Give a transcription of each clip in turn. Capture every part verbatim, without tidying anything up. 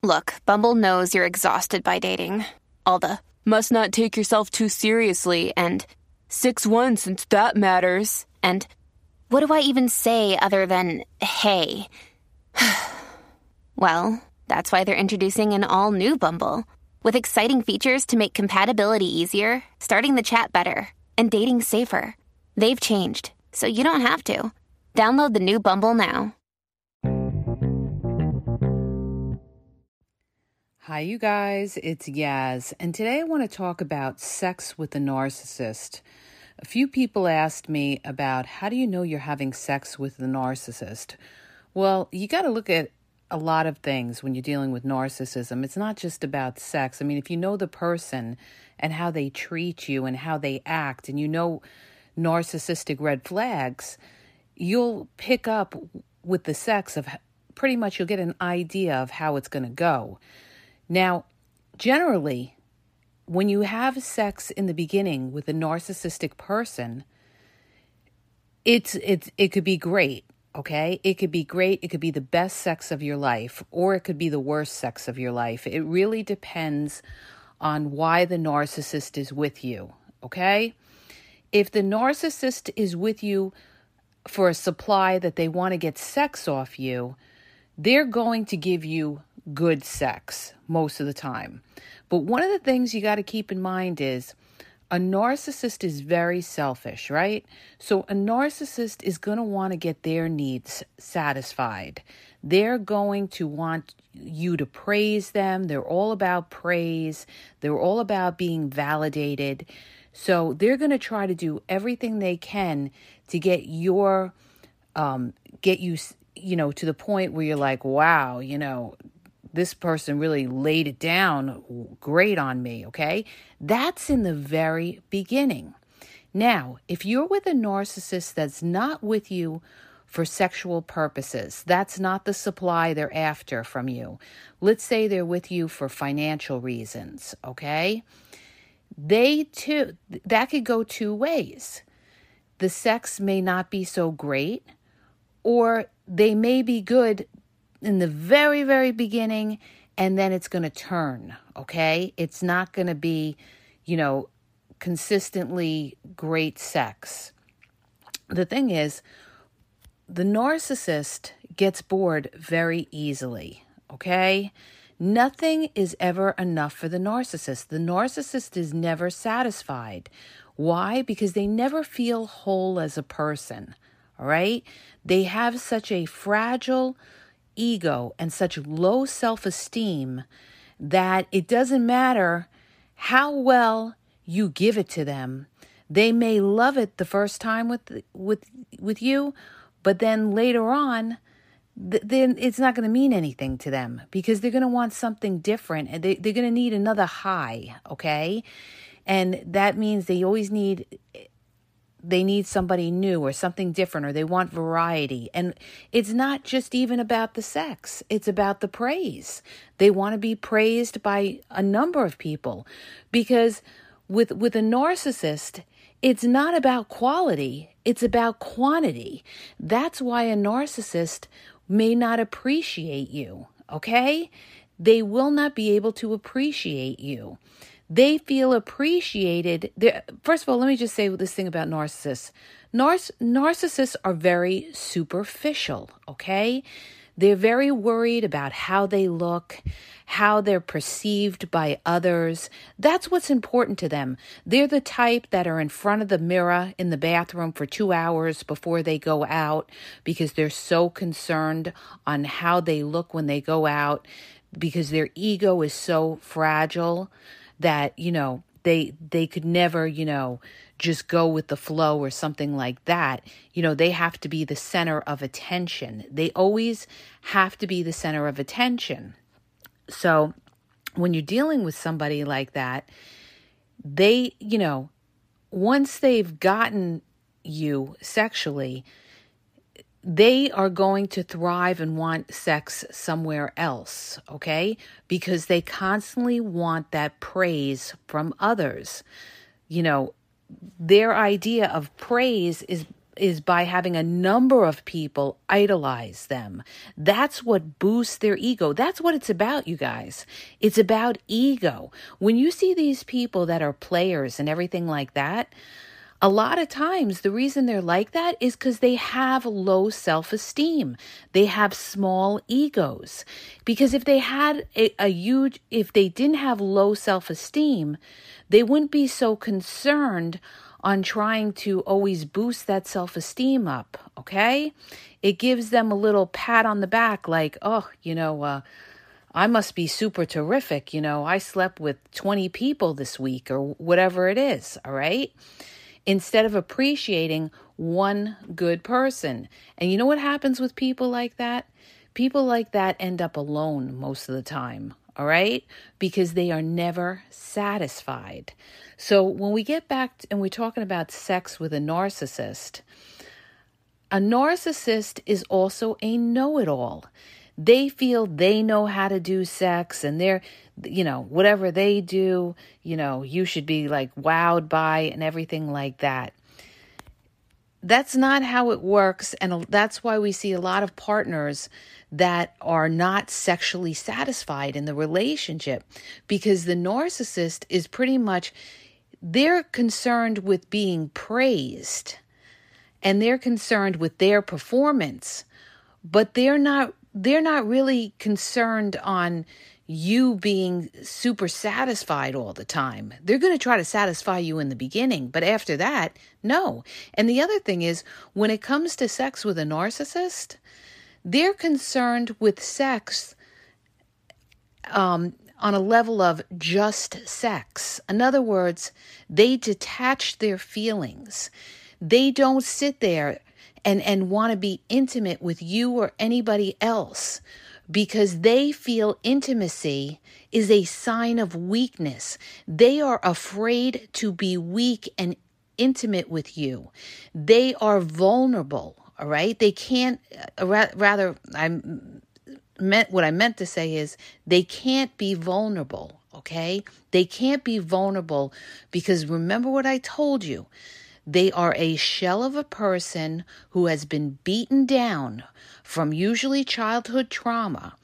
Look, Bumble knows you're exhausted by dating. All the, must not take yourself too seriously, and six one since that matters, and what do I even say other than, hey? Well, that's why they're introducing an all-new Bumble, with exciting features to make compatibility easier, starting the chat better, and dating safer. They've changed, so you don't have to. Download the new Bumble now. Hi, you guys. It's Yaz, and today I want to talk about sex with a narcissist. A few people asked me about how do you know you're having sex with the narcissist? Well, you got to look at a lot of things when you're dealing with narcissism. It's not just about sex. I mean, if you know the person and how they treat you and how they act, and you know narcissistic red flags, you'll pick up with the sex of pretty much, you'll get an idea of how it's going to go. Now, generally, when you have sex in the beginning with a narcissistic person, it's it's it could be great, okay? It could be great. It could be the best sex of your life, or it could be the worst sex of your life. It really depends on why the narcissist is with you, okay? If the narcissist is with you for a supply that they want to get sex off you, they're going to give you good sex most of the time. But one of the things you got to keep in mind is a narcissist is very selfish, right? So a narcissist is going to want to get their needs satisfied. They're going to want you to praise them. They're all about praise. They're all about being validated. So they're going to try to do everything they can to get your, um, get you, you know, to the point where you're like, wow, you know, this person really laid it down great on me, okay? That's in the very beginning. Now, if you're with a narcissist that's not with you for sexual purposes, that's not the supply they're after from you. Let's say they're with you for financial reasons, okay? They too, that could go two ways. The sex may not be so great, or they may be good in the very, very beginning, and then it's going to turn, okay? It's not going to be, you know, consistently great sex. The thing is, the narcissist gets bored very easily, okay? Nothing is ever enough for the narcissist. The narcissist is never satisfied. Why? Because they never feel whole as a person, all right? They have such a fragile ego and such low self-esteem that it doesn't matter how well you give it to them. They may love it the first time with with with you, but then later on, th- then it's not going to mean anything to them because they're going to want something different, and they, they're going to need another high, okay? And that means they always need They need somebody new or something different, or they want variety. And it's not just even about the sex. It's about the praise. They want to be praised by a number of people, because with, with a narcissist, it's not about quality. It's about quantity. That's why a narcissist may not appreciate you, okay? They will not be able to appreciate you. They feel appreciated. They're, first of all, let me just say this thing about narcissists. Nar- narcissists are very superficial, okay? They're very worried about how they look, how they're perceived by others. That's what's important to them. They're the type that are in front of the mirror in the bathroom for two hours before they go out because they're so concerned on how they look when they go out, because their ego is so fragile that, you know, they they could never, you know, just go with the flow or something like that. You know, they have to be the center of attention. They always have to be the center of attention. So when you're dealing with somebody like that, they, you know, once they've gotten you sexually, they are going to thrive and want sex somewhere else, okay? Because they constantly want that praise from others. You know, their idea of praise is is by having a number of people idolize them. That's what boosts their ego. That's what it's about, you guys. It's about ego. When you see these people that are players and everything like that, a lot of times the reason they're like that is because they have low self-esteem. They have small egos. Because if they had a, a huge, if they didn't have low self-esteem, they wouldn't be so concerned on trying to always boost that self-esteem up, okay? It gives them a little pat on the back like, oh, you know, uh, I must be super terrific. You know, I slept with twenty people this week or whatever it is, all right? Instead of appreciating one good person. And you know what happens with people like that? People like that end up alone most of the time. All right? Because they are never satisfied. So when we get back to, and we're talking about sex with a narcissist, a narcissist is also a know-it-all. They feel they know how to do sex and they're, you know, whatever they do, you know, you should be like wowed by and everything like that. That's not how it works. And that's why we see a lot of partners that are not sexually satisfied in the relationship, because the narcissist is pretty much, they're concerned with being praised and they're concerned with their performance, but they're not, they're not really concerned on you being super satisfied all the time. They're going to try to satisfy you in the beginning, but after that, no. And the other thing is, when it comes to sex with a narcissist, they're concerned with sex um, on a level of just sex. In other words, they detach their feelings. They don't sit there and, and want to be intimate with you or anybody else, because they feel intimacy is a sign of weakness. They are afraid to be weak and intimate with you. They are vulnerable, all right? They can't, uh, ra- rather, I meant, what I meant to say is they can't be vulnerable, okay? They can't be vulnerable because remember what I told you. They are a shell of a person who has been beaten down from usually childhood trauma.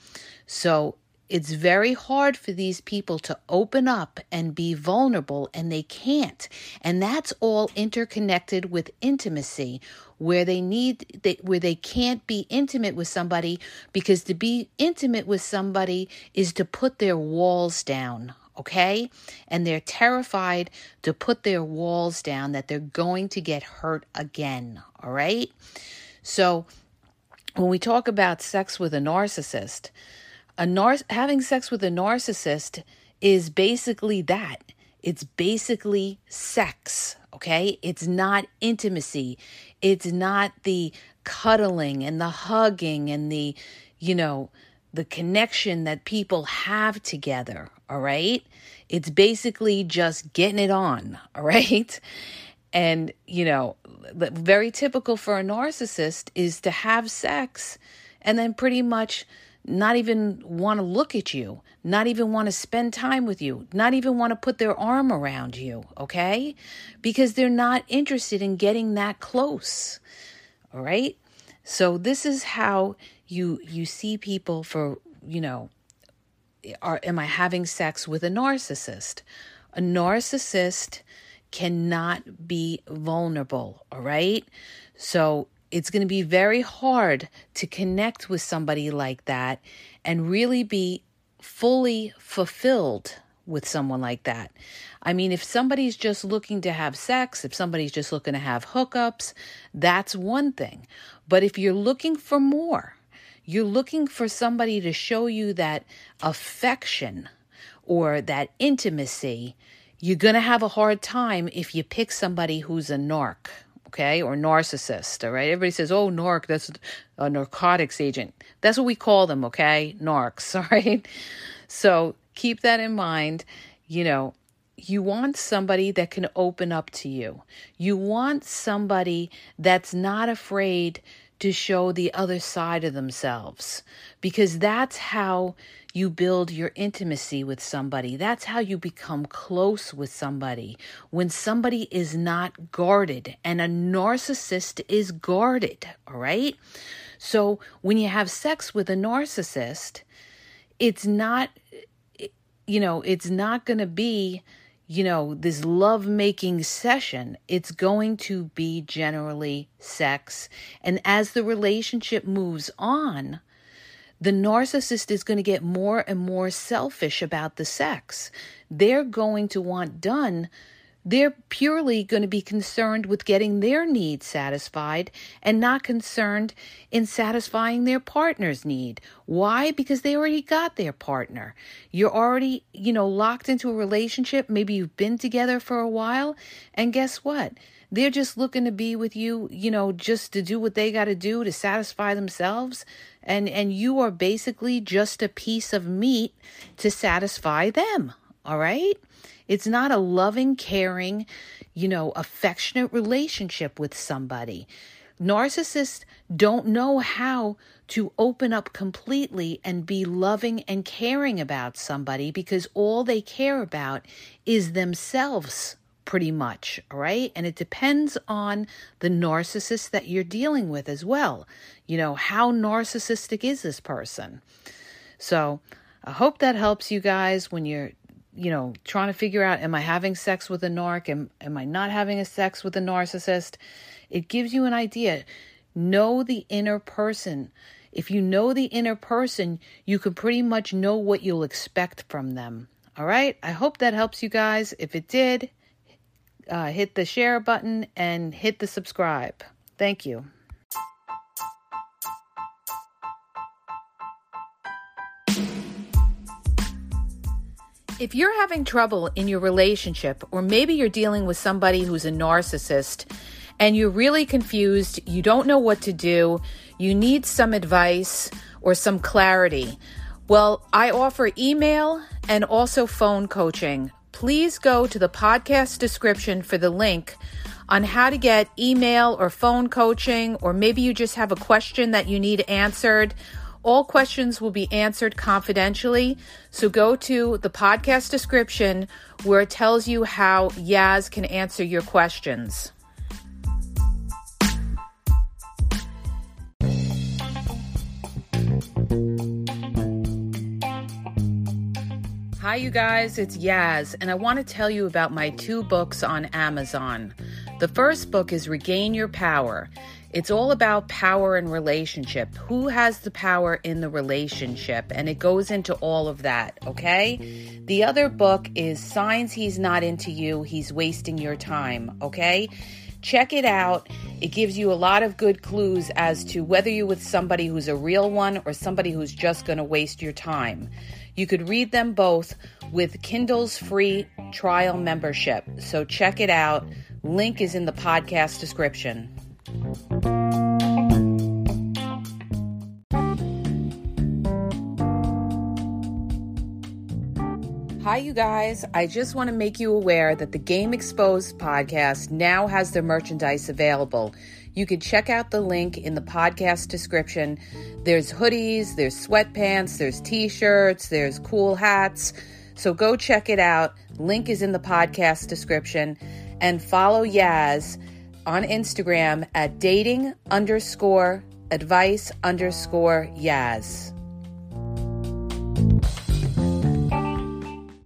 So it's very hard for these people to open up and be vulnerable, and they can't. And that's all interconnected with intimacy, where they need, they, where they can't be intimate with somebody, because to be intimate with somebody is to put their walls down. Okay? And they're terrified to put their walls down, that they're going to get hurt again. All right? So when we talk about sex with a narcissist, a nar- having sex with a narcissist is basically that. It's basically sex. Okay? It's not intimacy. It's not the cuddling and the hugging and the, you know, the connection that people have together, all right? It's basically just getting it on, all right? And, you know, very typical for a narcissist is to have sex and then pretty much not even want to look at you, not even want to spend time with you, not even want to put their arm around you, okay? Because they're not interested in getting that close, all right? So this is how you you see people for, you know, are am I having sex with a narcissist? A narcissist cannot be vulnerable, all right? So it's going to be very hard to connect with somebody like that and really be fully fulfilled with someone like that. I mean, if somebody's just looking to have sex, if somebody's just looking to have hookups, that's one thing. But if you're looking for more, you're looking for somebody to show you that affection or that intimacy, you're going to have a hard time if you pick somebody who's a narc, okay, or narcissist, all right? Everybody says, oh, narc, that's a narcotics agent. That's what we call them, okay? Narcs, all right? So keep that in mind. You know, you want somebody that can open up to you. You want somebody that's not afraid to show the other side of themselves, because that's how you build your intimacy with somebody. That's how you become close with somebody. When somebody is not guarded, and a narcissist is guarded, all right? So when you have sex with a narcissist, it's not, you know, it's not going to be, you know, this love-making session. It's going to be generally sex. And as the relationship moves on, the narcissist is going to get more and more selfish about the sex. They're going to want done. They're purely going to be concerned with getting their needs satisfied and not concerned in satisfying their partner's need. Why? Because they already got their partner. You're already, you know, locked into a relationship. Maybe you've been together for a while. And guess what? They're just looking to be with you, you know, just to do what they got to do to satisfy themselves. And, and you are basically just a piece of meat to satisfy them. All right? It's not a loving, caring, you know, affectionate relationship with somebody. Narcissists don't know how to open up completely and be loving and caring about somebody, because all they care about is themselves, pretty much, all right? And it depends on the narcissist that you're dealing with as well. You know, how narcissistic is this person? So I hope that helps you guys when you're, you know, trying to figure out, am I having sex with a narc? Am, am I not having a sex with a narcissist? It gives you an idea. Know the inner person. If you know the inner person, you can pretty much know what you'll expect from them. All right? I hope that helps you guys. If it did, uh, hit the share button and hit the subscribe. Thank you. If you're having trouble in your relationship, or maybe you're dealing with somebody who's a narcissist and you're really confused, you don't know what to do, you need some advice or some clarity, well, I offer email and also phone coaching. Please go to the podcast description for the link on how to get email or phone coaching, or maybe you just have a question that you need answered. All questions will be answered confidentially, so go to the podcast description where it tells you how Yaz can answer your questions. Hi, you guys, it's Yaz, and I want to tell you about my two books on Amazon. The first book is Regain Your Power. It's all about power and relationship. Who has the power in the relationship? And it goes into all of that, okay? The other book is Signs He's Not Into You, He's Wasting Your Time, okay? Check it out. It gives you a lot of good clues as to whether you're with somebody who's a real one or somebody who's just going to waste your time. You could read them both with Kindle's free trial membership. So check it out. Link is in the podcast description. Hi, you guys. I just want to make you aware that the Game Exposed podcast now has their merchandise available. You can check out the link in the podcast description. There's hoodies, there's sweatpants, there's t-shirts, there's cool hats. So go check it out. Link is in the podcast description. And follow Yaz on Instagram at dating underscore advice underscore Yaz.